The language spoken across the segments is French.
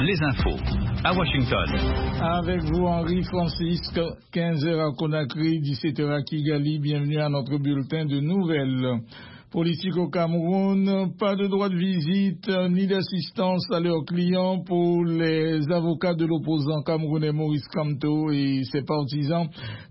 les infos à Washington. Avec vous, Henri Francisque, 15h à Conakry, 17h à Kigali. Bienvenue à notre bulletin de nouvelles. Politique au Cameroun, pas de droit de visite ni d'assistance à leurs clients pour les avocats de l'opposant camerounais Maurice Kamto et ses partisans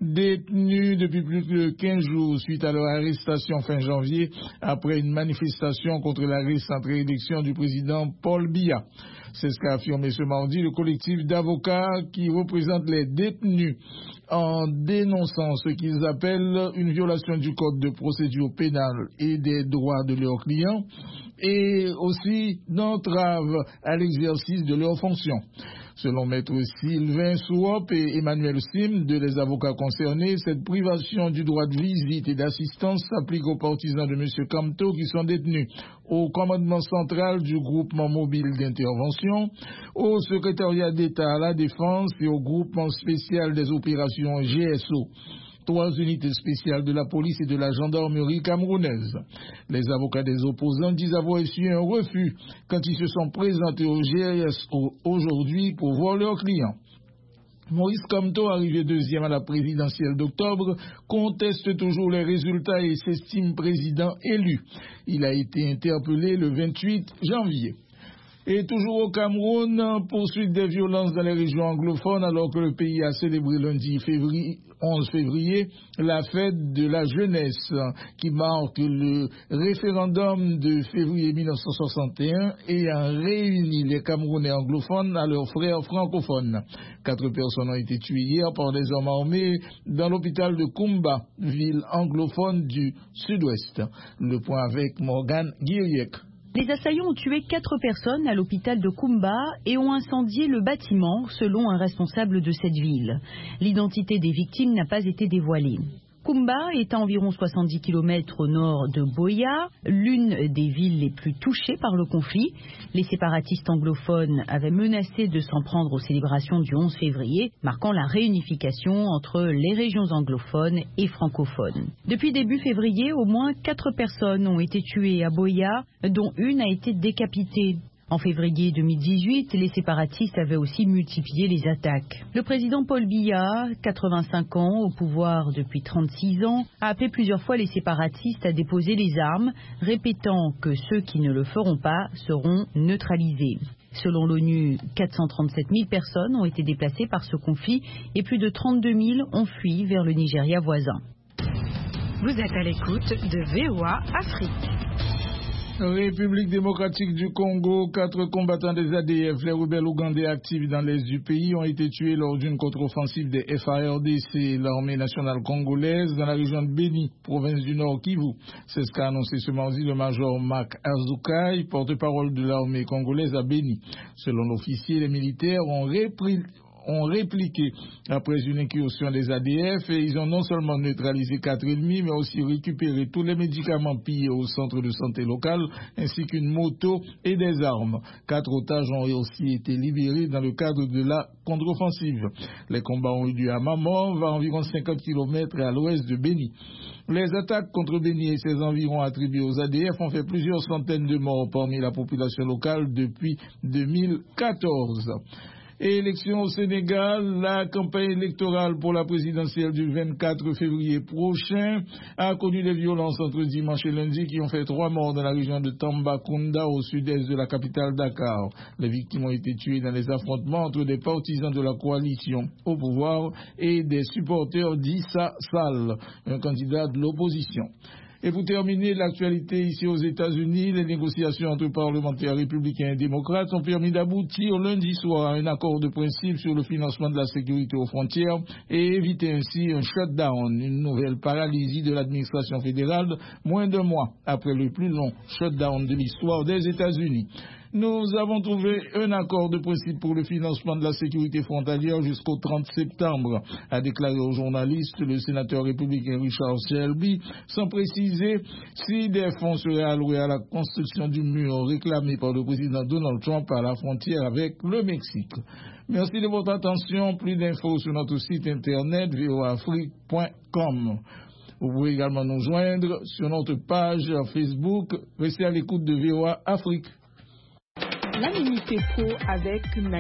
détenus depuis plus de 15 jours suite à leur arrestation fin janvier après une manifestation contre la récente réélection du président Paul Biya. C'est ce qu'a affirmé ce mardi le collectif d'avocats qui représente les détenus en dénonçant ce qu'ils appellent une violation du code de procédure pénale et des droits de leurs clients et aussi d'entrave à l'exercice de leurs fonctions. Selon Maître Sylvain Souop et Emmanuel Sim, deux des avocats concernés, cette privation du droit de visite et d'assistance s'applique aux partisans de M. Kamto qui sont détenus au commandement central du groupement mobile d'intervention, au secrétariat d'État à la défense et au groupement spécial des opérations GSO. 3 unités spéciales de la police et de la gendarmerie camerounaise. Les avocats des opposants disent avoir reçu un refus quand ils se sont présentés au GSO aujourd'hui pour voir leurs clients. Maurice Kamto, arrivé deuxième à la présidentielle d'octobre, conteste toujours les résultats et s'estime président élu. Il a été interpellé le 28 janvier. Et toujours au Cameroun, poursuite des violences dans les régions anglophones alors que le pays a célébré lundi 11 février la fête de la jeunesse qui marque le référendum de février 1961 et a réuni les Camerounais anglophones à leurs frères francophones. 4 personnes ont été tuées hier par des hommes armés dans l'hôpital de Kumba, ville anglophone du sud-ouest. Le point avec Morgane Guiriec. Les assaillants ont tué 4 personnes à l'hôpital de Kumba et ont incendié le bâtiment, selon un responsable de cette ville. L'identité des victimes n'a pas été dévoilée. Kumba est à environ 70 km au nord de Boya, l'une des villes les plus touchées par le conflit. Les séparatistes anglophones avaient menacé de s'en prendre aux célébrations du 11 février, marquant la réunification entre les régions anglophones et francophones. Depuis début février, au moins 4 personnes ont été tuées à Boya, dont une a été décapitée. En février 2018, les séparatistes avaient aussi multiplié les attaques. Le président Paul Biya, 85 ans, au pouvoir depuis 36 ans, a appelé plusieurs fois les séparatistes à déposer les armes, répétant que ceux qui ne le feront pas seront neutralisés. Selon l'ONU, 437 000 personnes ont été déplacées par ce conflit et plus de 32 000 ont fui vers le Nigeria voisin. Vous êtes à l'écoute de VOA Afrique. République démocratique du Congo, 4 combattants des ADF, les rebelles ougandais actifs dans l'est du pays, ont été tués lors d'une contre-offensive des FARDC, l'armée nationale congolaise, dans la région de Béni, province du Nord Kivu. C'est ce qu'a annoncé ce mardi le major Marc Azukai, porte-parole de l'armée congolaise à Béni. Selon l'officier, les militaires ont répliqué après une incursion des ADF et ils ont non seulement neutralisé 4 ennemis mais aussi récupéré tous les médicaments pillés au centre de santé local ainsi qu'une moto et des armes. 4 otages ont aussi été libérés dans le cadre de la contre-offensive. Les combats ont eu lieu à Mamov, à environ 50 km à l'ouest de Béni. Les attaques contre Béni et ses environs attribuées aux ADF ont fait plusieurs centaines de morts parmi la population locale depuis 2014. Et élection au Sénégal, la campagne électorale pour la présidentielle du 24 février prochain a connu des violences entre dimanche et lundi qui ont fait 3 morts dans la région de Tambacounda au sud-est de la capitale Dakar. Les victimes ont été tuées dans les affrontements entre des partisans de la coalition au pouvoir et des supporters d'Issa Sall, un candidat de l'opposition. Et pour terminer, l'actualité ici aux États-Unis, les négociations entre parlementaires républicains et démocrates ont permis d'aboutir lundi soir à un accord de principe sur le financement de la sécurité aux frontières et éviter ainsi un shutdown, une nouvelle paralysie de l'administration fédérale, moins d'1 mois après le plus long shutdown de l'histoire des États-Unis. Nous avons trouvé un accord de principe pour le financement de la sécurité frontalière jusqu'au 30 septembre, a déclaré aux journalistes le sénateur républicain Richard Shelby, sans préciser si des fonds seraient alloués à la construction du mur réclamé par le président Donald Trump à la frontière avec le Mexique. Merci de votre attention. Plus d'infos sur notre site internet voaafrique.com. Vous pouvez également nous joindre sur notre page Facebook. Restez à l'écoute de VOA Afrique. La Minute Pro avec